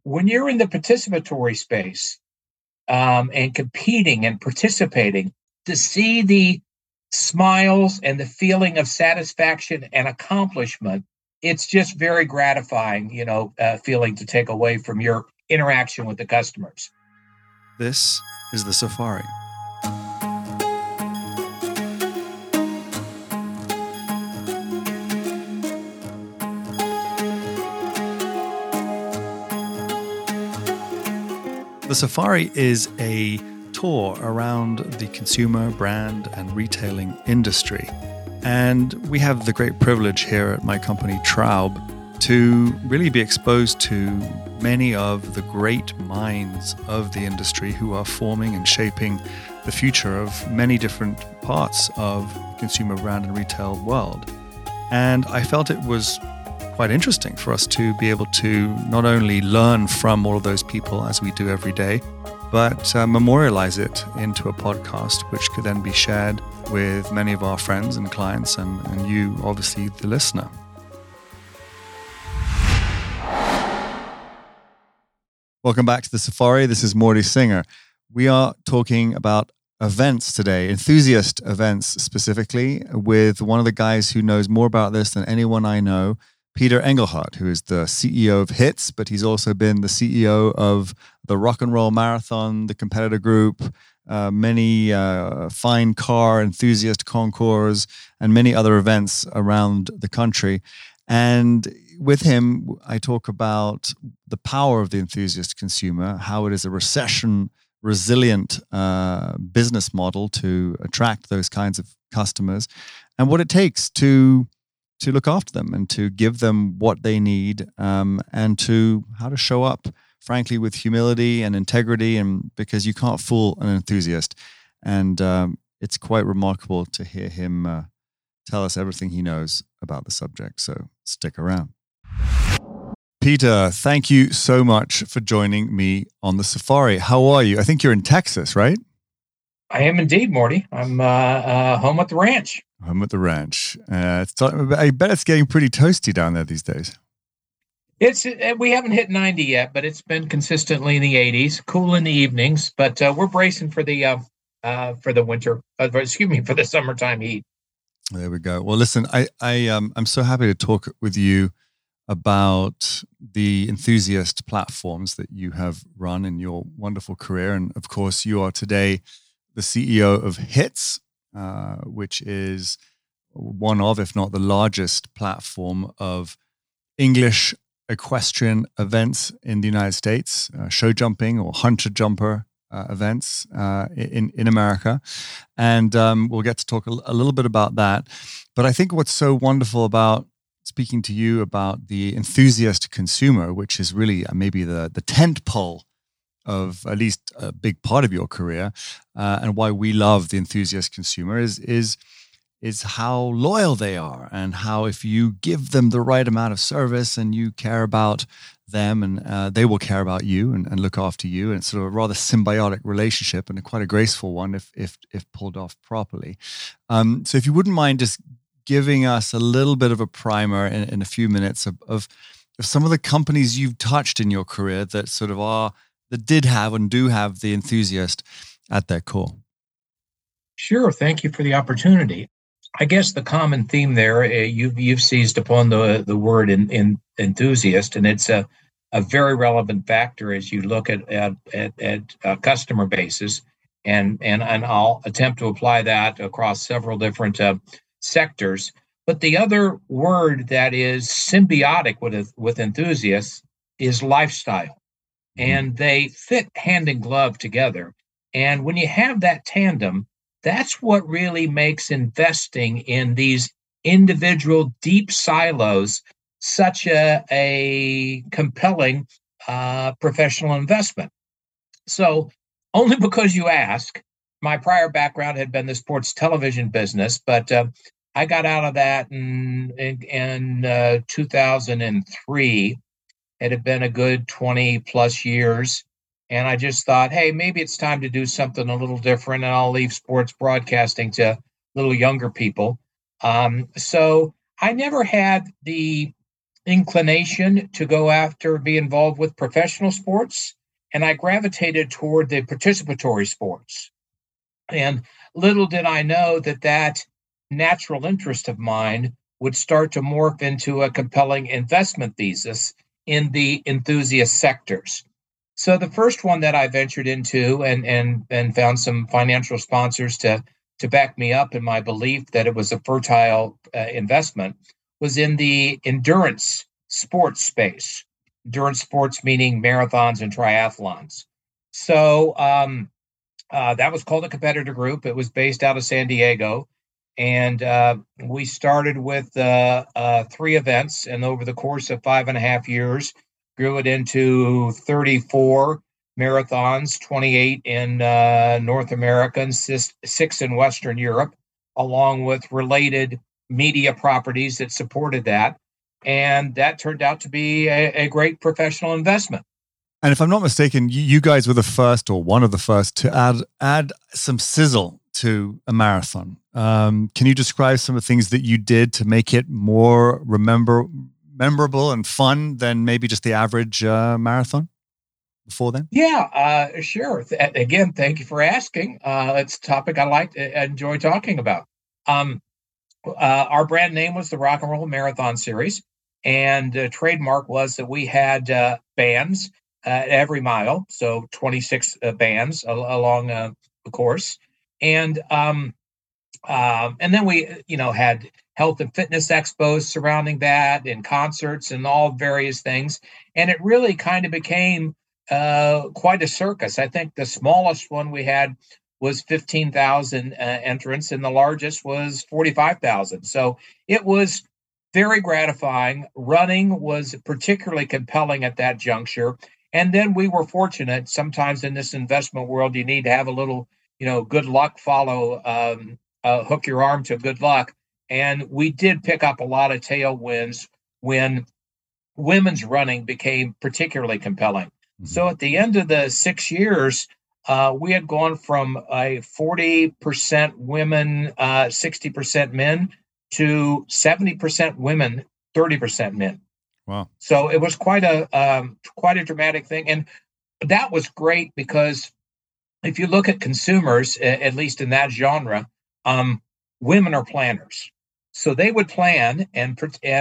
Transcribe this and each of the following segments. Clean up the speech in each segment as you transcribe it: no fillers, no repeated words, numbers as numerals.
when you're in the participatory space and competing and participating, to see the smiles and the feeling of satisfaction and accomplishment, it's just very gratifying, feeling to take away from your interaction with the customers. This is the Safari. The Safari is a tour around the consumer, brand, and retailing industry. And we have the great privilege here at my company, Traub, to really be exposed to many of the great minds of the industry who are forming and shaping the future of many different parts of the consumer, brand, and retail world. And I felt it was quite interesting for us to be able to not only learn from all of those people as we do every day, but memorialize it into a podcast, which could then be shared with many of our friends and clients and you, obviously, the listener. Welcome back to the Safari. This is Morty Singer. We are talking about events today, enthusiast events specifically, with one of the guys who knows more about this than anyone I know, Peter Engelhardt, who is the CEO of HITS, but he's also been the CEO of the Rock and Roll Marathon, the Competitor Group, many fine car enthusiast concours, and many other events around the country. And with him, I talk about the power of the enthusiast consumer, how it is a recession-resilient business model to attract those kinds of customers, and what it takes to look after them and to give them what they need, and to how to show up, frankly, with humility and integrity, and because you can't fool an enthusiast. And it's quite remarkable to hear him tell us everything he knows about the subject. So stick around. Peter, thank you so much for joining me on the Safari. How are you? I think you're in Texas, right? I am indeed, Morty. I'm home at the ranch. Home at the ranch. I bet it's getting pretty toasty down there these days. We haven't hit 90 yet, but it's been consistently in the 80s. Cool in the evenings, but we're bracing for the winter. For the summertime heat. There we go. Well, listen, I'm so happy to talk with you about the enthusiast platforms that you have run in your wonderful career, and of course, you are today the CEO of HITS, which is one of, if not the largest platform of English equestrian events in the United States, show jumping or hunter jumper events in America. And we'll get to talk a little bit about that. But I think what's so wonderful about speaking to you about the enthusiast consumer, which is really maybe the tent pole of at least a big part of your career, and why we love the enthusiast consumer is how loyal they are, and how if you give them the right amount of service and you care about them, and they will care about you and look after you, and it's sort of a rather symbiotic relationship, and quite a graceful one if pulled off properly. So if you wouldn't mind just giving us a little bit of a primer in a few minutes of some of the companies you've touched in your career that sort of that did have and do have the enthusiast at their core. Sure. Thank you for the opportunity. I guess the common theme there, you've seized upon the word in enthusiast, and it's a very relevant factor as you look at customer bases, and I'll attempt to apply that across several different sectors. But the other word that is symbiotic with enthusiasts is lifestyle. And they fit hand in glove together. And when you have that tandem, that's what really makes investing in these individual deep silos such a compelling professional investment. So only because you ask, my prior background had been the sports television business, but I got out of that in 2003. It had been a good 20 plus years. And I just thought, hey, maybe it's time to do something a little different, and I'll leave sports broadcasting to little younger people. So I never had the inclination to go after, be involved with professional sports, and I gravitated toward the participatory sports. And little did I know that that natural interest of mine would start to morph into a compelling investment thesis in the enthusiast sectors. So the first one that I ventured into and found some financial sponsors to back me up in my belief that it was a fertile investment was in the endurance sports space. Endurance sports meaning marathons and triathlons. So that was called a competitor group. It was based out of San Diego. And we started with 3 events. And over the course of 5.5 years, grew it into 34 marathons, 28 in North America and six in Western Europe, along with related media properties that supported that. And that turned out to be a great professional investment. And if I'm not mistaken, you guys were the first or one of the first to add some sizzle to a marathon. Can you describe some of the things that you did to make it more memorable and fun than maybe just the average marathon before then? Yeah, sure. Again, thank you for asking. It's a topic I enjoy talking about. Our brand name was the Rock and Roll Marathon Series, and the trademark was that we had bands every mile, so 26 bands along the course, and then we, had health and fitness expos surrounding that, and concerts, and all various things, and it really kind of became quite a circus. I think the smallest one we had was 15,000 entrants, and the largest was 45,000. So it was very gratifying. Running was particularly compelling at that juncture. And then we were fortunate. Sometimes in this investment world, you need to have a little, good luck follow, hook your arm to good luck. And we did pick up a lot of tailwinds when women's running became particularly compelling. Mm-hmm. So at the end of the 6 years, we had gone from a 40% women, 60% men to 70% women, 30% men. Wow! So it was quite a dramatic thing, and that was great because if you look at consumers, at least in that genre, women are planners. So they would plan, and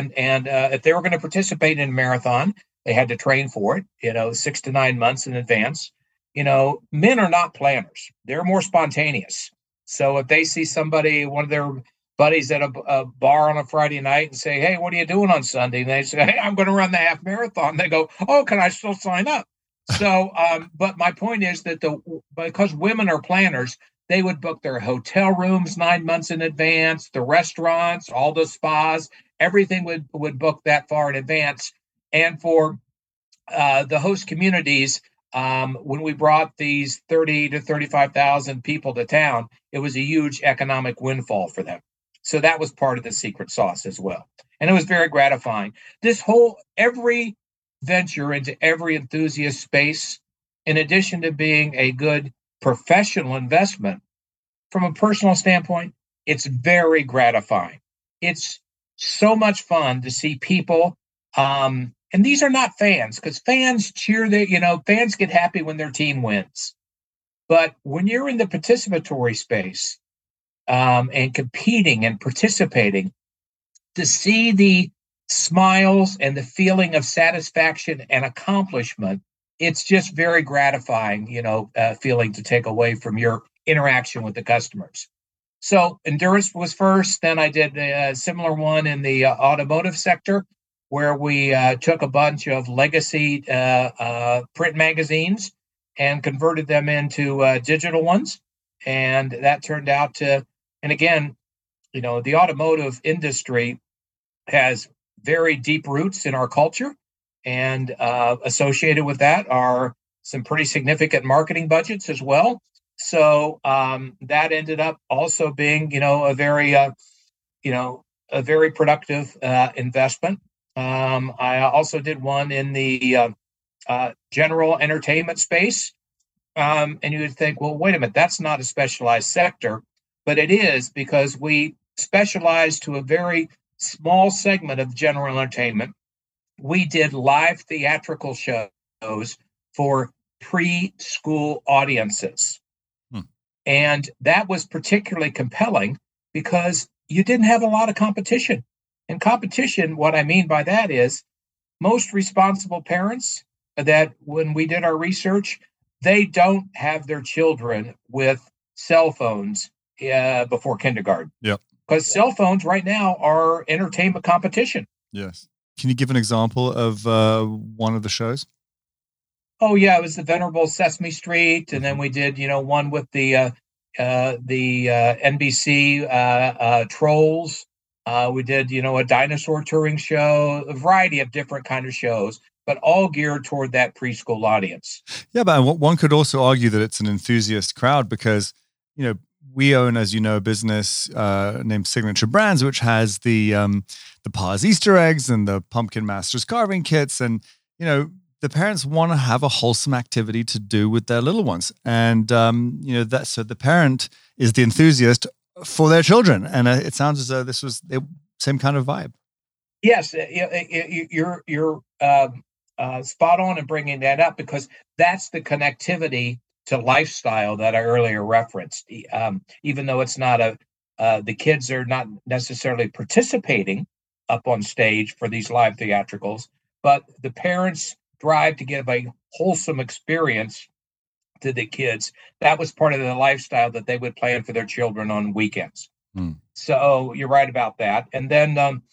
if they were going to participate in a marathon, they had to train for it, 6 to 9 months in advance. Men are not planners; they're more spontaneous. So if they see one of their buddies at a bar on a Friday night and say, "Hey, what are you doing on Sunday?" And they say, "Hey, I'm going to run the half marathon." They go, "Oh, can I still sign up?" So, but my point is that because women are planners, they would book their hotel rooms 9 months in advance, the restaurants, all the spas, everything would book that far in advance. And for the host communities, when we brought these 30 to 35,000 people to town, it was a huge economic windfall for them. So that was part of the secret sauce as well. And it was very gratifying. Every venture into every enthusiast space, in addition to being a good professional investment, from a personal standpoint, it's very gratifying. It's so much fun to see people, and these are not fans, because fans fans get happy when their team wins. But when you're in the participatory space, and competing and participating, to see the smiles and the feeling of satisfaction and accomplishment, it's just very gratifying, feeling to take away from your interaction with the customers. So endurance was first. Then I did a similar one in the automotive sector, where we took a bunch of legacy print magazines and converted them into digital ones. And that turned out to, and again, the automotive industry has very deep roots in our culture, and associated with that are some pretty significant marketing budgets as well. So that ended up also being, a very productive investment. I also did one in the general entertainment space. And you would think, well, wait a minute, that's not a specialized sector, but it is, because we specialize to a very small segment of general entertainment. we did live theatrical shows for preschool audiences. And that was particularly compelling because you didn't have a lot of competition. And competition, what I mean by that is most responsible parents that when we did our research, they don't have their children with cell phones before kindergarten. Yep. Because cell phones right now are entertainment competition. Yes. Can you give an example of one of the shows? Oh yeah, it was the Venerable Sesame Street, and then we did, one with the NBC Trolls. We did, a dinosaur touring show, a variety of different kind of shows, but all geared toward that preschool audience. Yeah, but one could also argue that it's an enthusiast crowd because, we own, as you know, a business named Signature Brands, which has the Paws Easter eggs and the Pumpkin Masters carving kits, and the parents want to have a wholesome activity to do with their little ones, and so the parent is the enthusiast for their children, and it sounds as though this was the same kind of vibe. Yes, you're spot on in bringing that up because that's the connectivity to lifestyle that I earlier referenced. Even though it's not the kids are not necessarily participating up on stage for these live theatricals, but the parents drive to give a wholesome experience to the kids. That was part of the lifestyle that they would plan for their children on weekends. So you're right about that. And then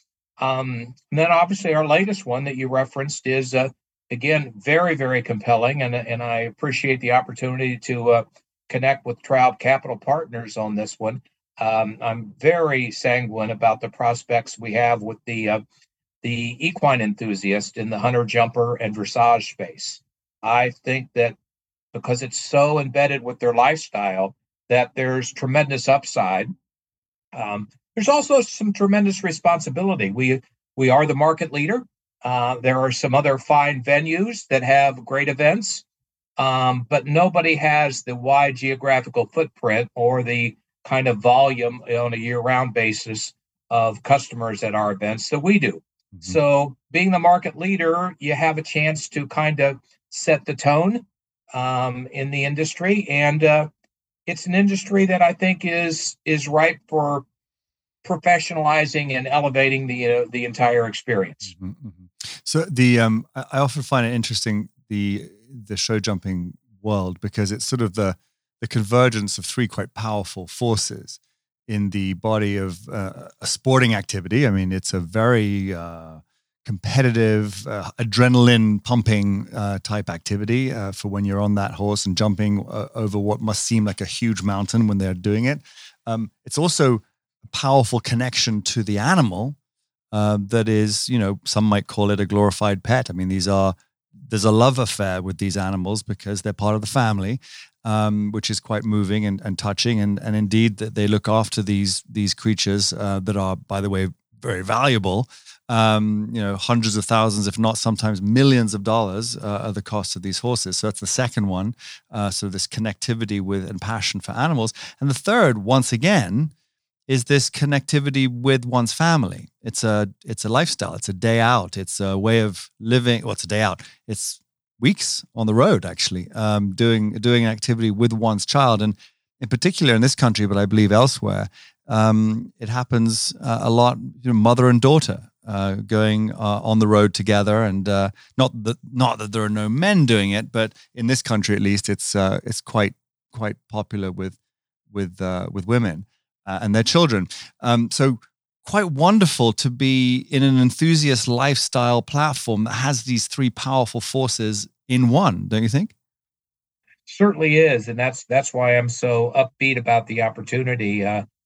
obviously our latest one that you referenced is again very, very compelling, and I appreciate the opportunity to connect with Traub Capital Partners on this one. I'm very sanguine about the prospects we have with the equine enthusiast in the hunter, jumper, and dressage space. I think that because it's so embedded with their lifestyle that there's tremendous upside. There's also some tremendous responsibility. We are the market leader. There are some other fine venues that have great events, but nobody has the wide geographical footprint or the kind of volume on a year-round basis of customers at our events that we do. So being the market leader, you have a chance to kind of set the tone in the industry. And it's an industry that I think is ripe for professionalizing and elevating the entire experience. So I often find it interesting, the show jumping world, because it's sort of the convergence of three quite powerful forces in the body of a sporting activity. I mean, it's a very competitive, adrenaline pumping type activity for when you're on that horse and jumping over what must seem like a huge mountain when they're doing it. It's also a powerful connection to the animal that is, some might call it a glorified pet. I mean, there's a love affair with these animals because they're part of the family. Which is quite moving and touching, and indeed that they look after these creatures that are, by the way, very valuable. Hundreds of thousands, if not sometimes millions of dollars, are the cost of these horses. So that's the second one. So this connectivity with and passion for animals, and the third, once again, is this connectivity with one's family. It's a lifestyle. It's a day out. It's a way of living. Well, it's a day out. It's weeks on the road, actually, doing an activity with one's child. And in particular in this country, but I believe elsewhere, it happens a lot, mother and daughter going on the road together. And not that there are no men doing it, but in this country, at least, it's quite popular with women and their children. So quite wonderful to be in an enthusiast lifestyle platform that has these three powerful forces in one, don't you think? Certainly is, and that's why I'm so upbeat about the opportunity,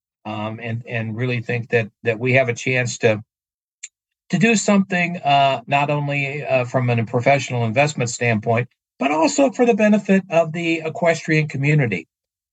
and really think that we have a chance to do something not only from a professional investment standpoint, but also for the benefit of the equestrian community.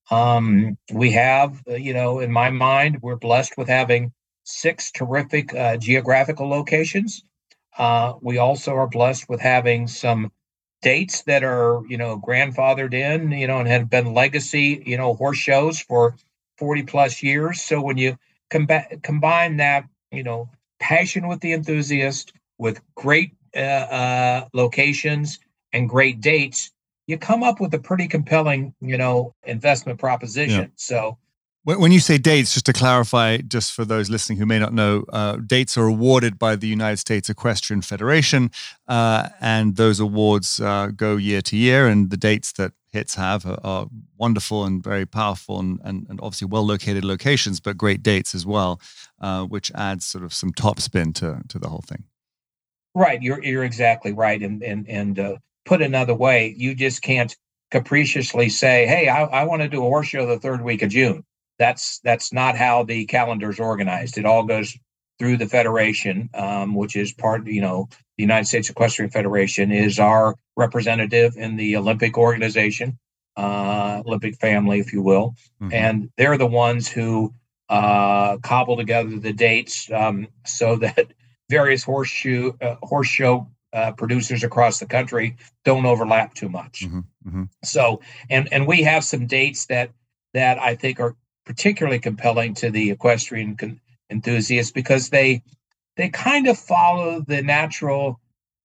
We have, in my mind, we're blessed with having 6 terrific geographical locations. We also are blessed with having some dates that are, grandfathered in, and have been legacy, horse shows for 40 plus years. So when you combine that, passion with the enthusiast with great locations and great dates, you come up with a pretty compelling, investment Yeah. proposition. So When you say dates, just to clarify, just for those listening who may not know, dates are awarded by the United States Equestrian Federation, and those awards go year to year. And the dates that HITS have are wonderful and very powerful, and obviously well-located locations, but great dates as well, which adds sort of some top spin to the whole thing. right, you're exactly right. And put another way, you just can't capriciously say, "Hey, I want to do a horse show the third week of June." That's not how the calendar is organized. It all goes through the federation, which is the United States Equestrian Federation is our representative in the Olympic organization, Olympic family, if you will. Mm-hmm. And they're the ones who cobble together the dates so that various horse show producers across the country don't overlap too much. Mm-hmm. Mm-hmm. So, and we have some dates that I think are particularly compelling to the equestrian enthusiasts because they kind of follow the natural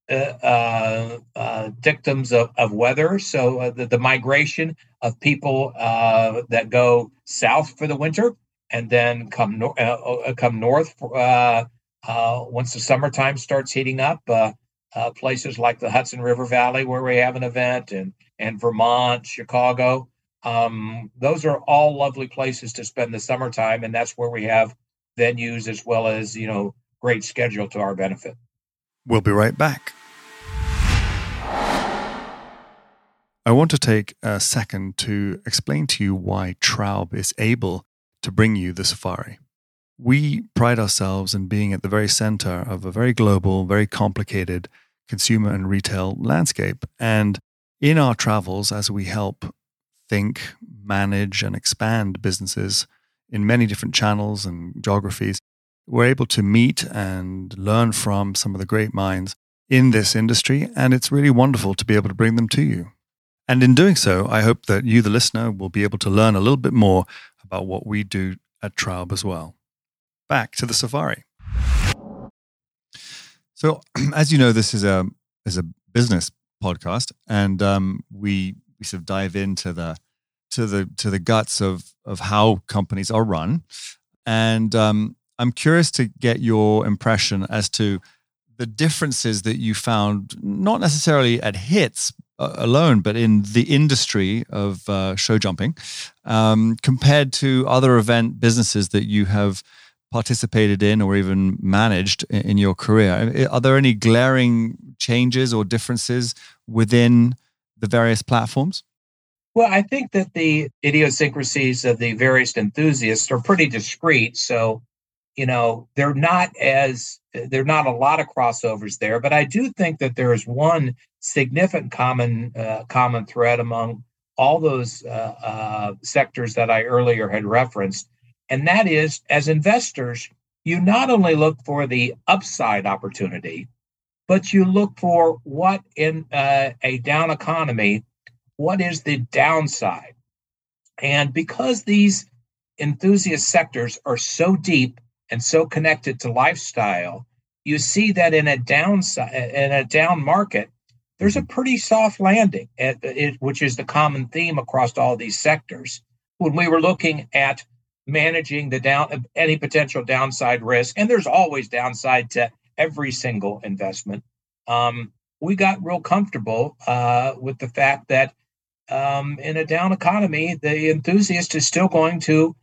dictums of weather. So the migration of people that go south for the winter and then come north once the summertime starts heating up. Places like the Hudson River Valley where we have an event, and Vermont, Chicago. Those are all lovely places to spend the summertime, and that's where we have venues as well as, great schedule to our benefit. We'll be right back. I want to take a second to explain to you why Traub is able to bring you the safari. We pride ourselves in being at the very center of a very global, very complicated consumer and retail landscape. And in our travels, as we help think, manage, and expand businesses in many different channels and geographies, we're able to meet and learn from some of the great minds in this industry, and it's really wonderful to be able to bring them to you. And in doing so, I hope that you, the listener, will be able to learn a little bit more about what we do at Traub as well. Back to the safari. So, as you know, this is a business podcast, and we sort of dive into the guts of how companies are run. And I'm curious to get your impression as to the differences that you found, not necessarily at HITS alone, but in the industry of show jumping, compared to other event businesses that you have participated in or even managed in your career. Are there any glaring changes or differences within the various platforms? Well, I think that the idiosyncrasies of the various enthusiasts are pretty discrete. So, they're not a lot of crossovers there, but I do think that there is one significant common thread among all those sectors that I earlier had referenced. And that is, as investors, you not only look for the upside opportunity, but you look for what in a down economy, what is the downside? And because these enthusiast sectors are so deep and so connected to lifestyle, you see that in a down market, there's a pretty soft landing, which is the common theme across all these sectors. When we were looking at managing any potential downside risk, and there's always downside to every single investment, we got real comfortable with the fact that in a down economy, the enthusiast is still going to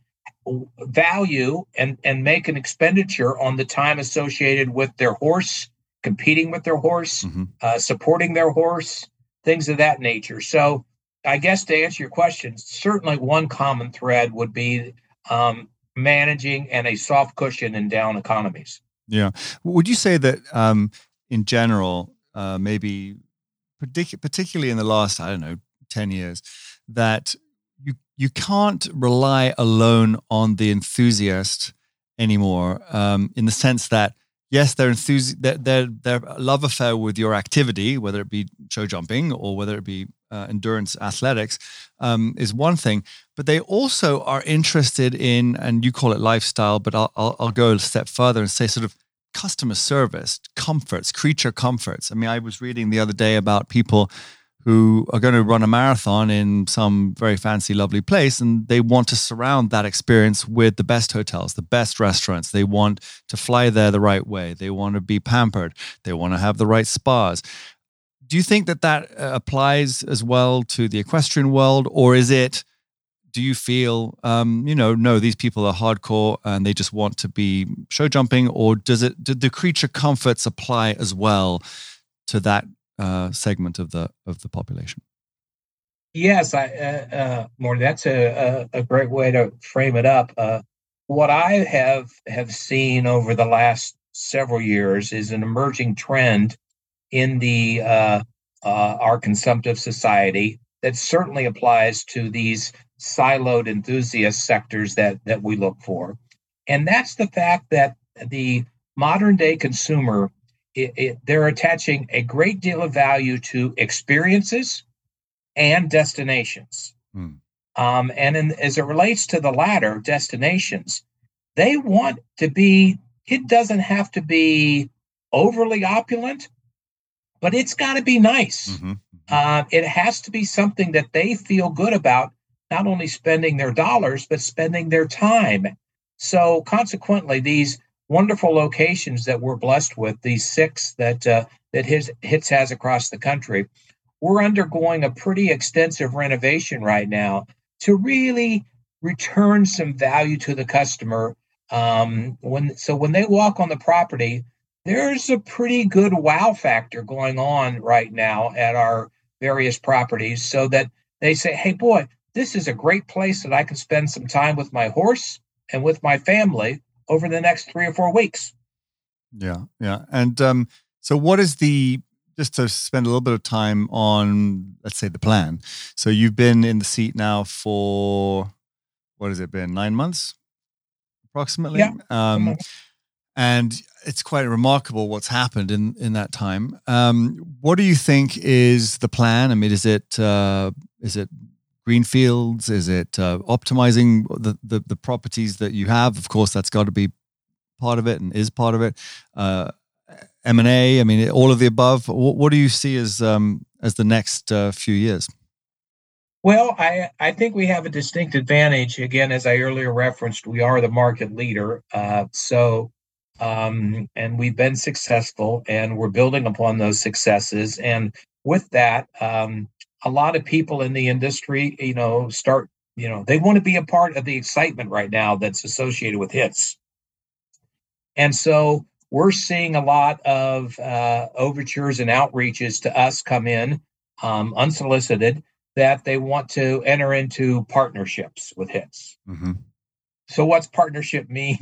value and make an expenditure on the time associated with their horse, competing with their horse, supporting their horse, things of that nature. So I guess to answer your question, certainly one common thread would be managing and a soft cushion in down economies. Yeah. Would you say that in general, maybe particularly in the last, 10 years, that you can't rely alone on the enthusiast anymore, in the sense that, yes, their love affair with your activity, whether it be show jumping or whether it be endurance athletics, is one thing, but they also are interested in, and you call it lifestyle, but I'll go a step further and say sort of customer service, comforts, creature comforts. I mean, I was reading the other day about people who are going to run a marathon in some very fancy, lovely place, and they want to surround that experience with the best hotels, the best restaurants. They want to fly there the right way. They want to be pampered. They want to have the right spas. Do you think that applies as well to the equestrian world, or do you feel, no, these people are hardcore and they just want to be show jumping, or do the creature comforts apply as well to that segment of the population? Yes, Morty, that's a great way to frame it up. What I have seen over the last several years is an emerging trend in the our consumptive society that certainly applies to these siloed enthusiast sectors that we look for, and that's the fact that the modern day consumer, they're attaching a great deal of value to experiences and destinations. As it relates to the latter, destinations, they want to be, it doesn't have to be overly opulent, but it's got to be nice. It has to be something that they feel good about, not only spending their dollars, but spending their time. So consequently, these wonderful locations that we're blessed with, these 6 that HITS has across the country, we're undergoing a pretty extensive renovation right now to really return some value to the customer. When they walk on the property, there's a pretty good wow factor going on right now at our various properties, so that they say, hey, boy, this is a great place that I can spend some time with my horse and with my family over the next 3 or 4 weeks. Yeah. And so what is just to spend a little bit of time on, let's say, the plan. So you've been in the seat now for, what has it been, 9 months approximately? Yeah. And it's quite remarkable what's happened in that time. What do you think is the plan? I mean, is it greenfields? Is it optimizing the properties that you have? Of course, that's got to be part of it and is part of it. M&A, I mean, all of the above. What do you see as the next few years? Well, I think we have a distinct advantage. Again, as I earlier referenced, we are the market leader. And we've been successful, and we're building upon those successes. And with that, a lot of people in the industry, they want to be a part of the excitement right now that's associated with HITS. And so we're seeing a lot of overtures and outreaches to us come in unsolicited, that they want to enter into partnerships with HITS. So what's partnership mean?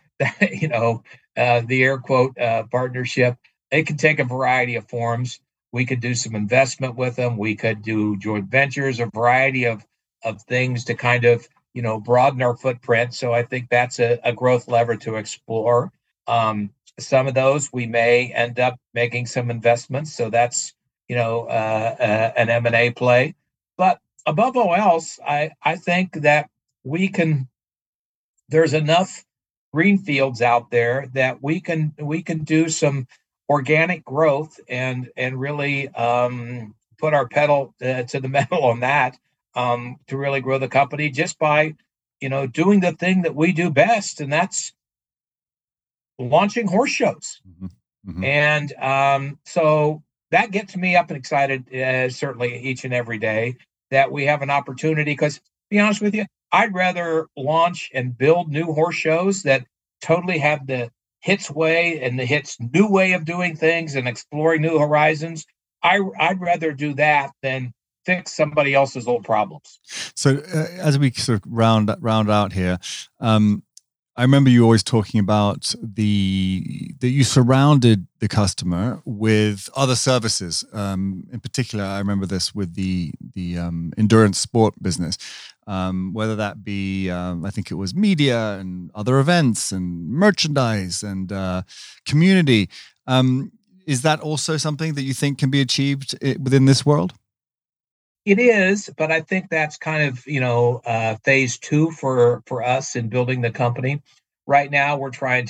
The air quote partnership. It can take a variety of forms. We could do some investment with them. We could do joint ventures, a variety of things to kind of, broaden our footprint. So I think that's a growth lever to explore. Some of those we may end up making some investments. So that's, an M&A play. But above all else, I think that there's enough greenfields out there that we can do some organic growth and really put our pedal to the metal on that, to really grow the company just by doing the thing that we do best, and that's launching horse shows. And so that gets me up and excited, certainly each and every day, that we have an opportunity. Because, to be honest with you, I'd rather launch and build new horse shows that totally have the HITS way and the HITS new way of doing things and exploring new horizons. I'd rather do that than fix somebody else's old problems. So as we sort of round out here, I remember you always talking about that you surrounded the customer with other services. In particular, I remember this with the endurance sport business, whether that be, I think it was media and other events and merchandise and community. Is that also something that you think can be achieved within this world? It is, but I think that's kind of, phase 2 for us in building the company. Right now, we're trying to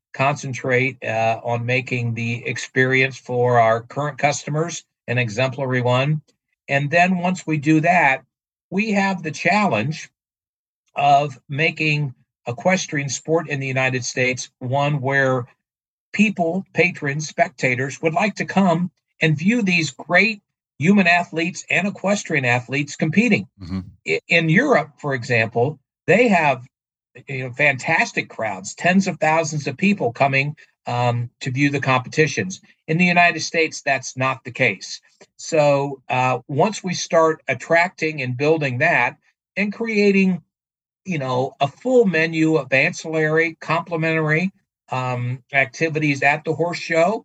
concentrate on making the experience for our current customers an exemplary one. And then once we do that, we have the challenge of making equestrian sport in the United States one where people, patrons, spectators would like to come and view these great human athletes and equestrian athletes competing. Mm-hmm. In Europe, for example, they have fantastic crowds, tens of thousands of people coming to view the competitions. In the United States, that's not the case. So once we start attracting and building that and creating, a full menu of ancillary, complementary activities at the horse show,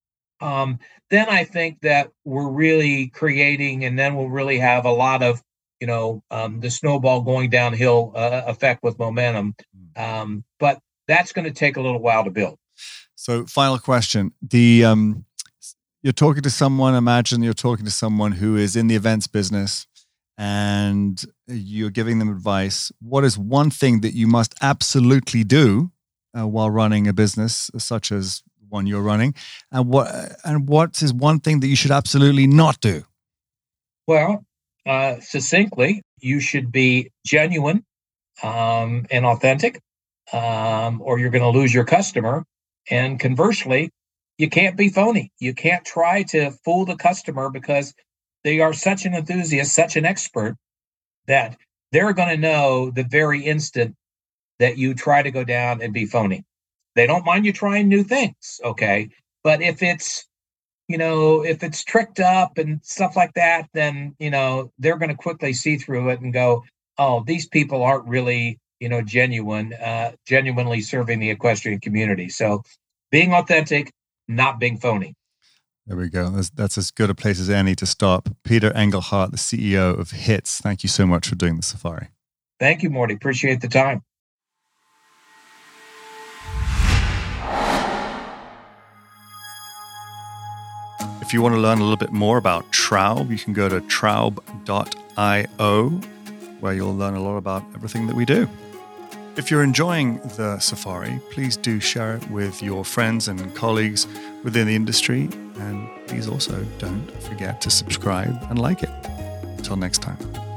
then I think that we're really creating, and then we'll really have a lot of, the snowball going downhill effect with momentum. But that's going to take a little while to build. So, final question: you're talking to someone. Imagine you're talking to someone who is in the events business, and you're giving them advice. What is one thing that you must absolutely do while running a business such as one you're running, and what is one thing that you should absolutely not do? Well, succinctly, you should be genuine and authentic, or you're going to lose your customer. And conversely, you can't be phony. You can't try to fool the customer because they are such an enthusiast, such an expert, that they're going to know the very instant that you try to go down and be phony. They don't mind you trying new things, okay? But if it's tricked up and stuff like that, then, they're going to quickly see through it and go, oh, these people aren't really, genuinely serving the equestrian community. So being authentic, not being phony. There we go. That's as good a place as any to stop. Peter Engelhardt, the CEO of HITS. Thank you so much for doing the safari. Thank you, Morty. Appreciate the time. If you want to learn a little bit more about Traub, you can go to traub.io, where you'll learn a lot about everything that we do. If you're enjoying the safari, please do share it with your friends and colleagues within the industry. And please also don't forget to subscribe and like it. Until next time.